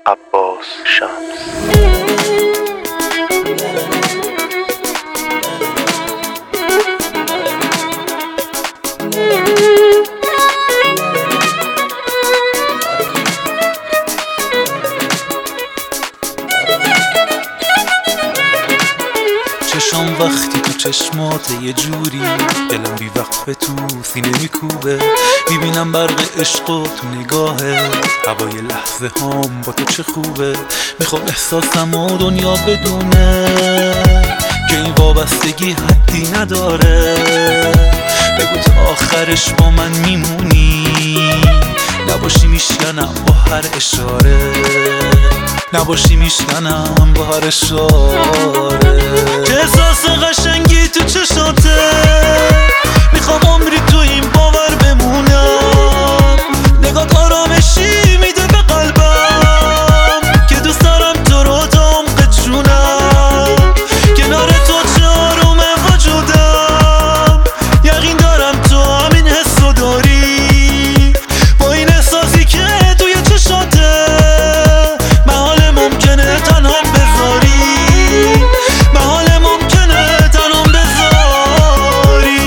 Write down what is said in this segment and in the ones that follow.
عباس شمس. چشام وقتی تو چشمات یه جوری، دلم بی وقت به تو سینه میکوبه، میبینم برق عشق و تو نگاهت، هوای لحظه هام با تو چه خوبه. میخوام احساسم و دنیا بدونه که این وابستگی حدی نداره. بگو تا آخرش با من میمونی، نباشی میشکنم با هر اشاره، نباشی میشکنم با هر اشاره. چه احساس قشنگی تو چشاته، میخوام عمری تو این باور بمونم. نگات آرامشی میده به قلبم که دوست دارم تو رو تا عمق جونم. کنار تو چه آرومه وجودم، یقین دارم تو همین حسو داری. با این احساسی که توی چشاته، محال ممکنه تنها بذاری، محال ممکنه تنها بذاری.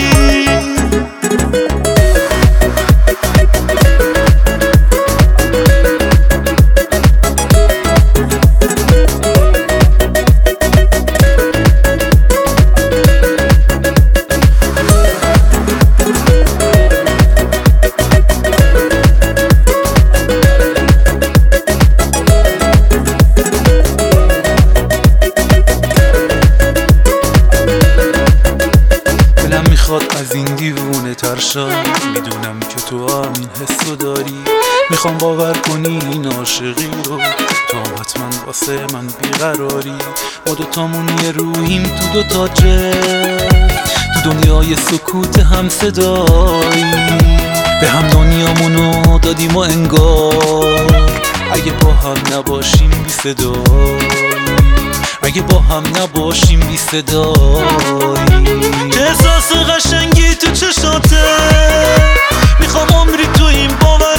از این دیوونه تر شم، میدونم که تو همین حسو داری. میخوام باور کنی این عاشقی رو، تو حتما واسه من بیقراری. ما دوتامون یه روحیم تو دوتا جه، تو دنیای سکوت هم صدایی. به هم دنیامونو دادیم و انگار اگه با هم نباشیم بی صدایی، اگه با هم نباشیم بی صدایی. چه احساس قشنگی تو چشاته، میخوام عمری تو این باور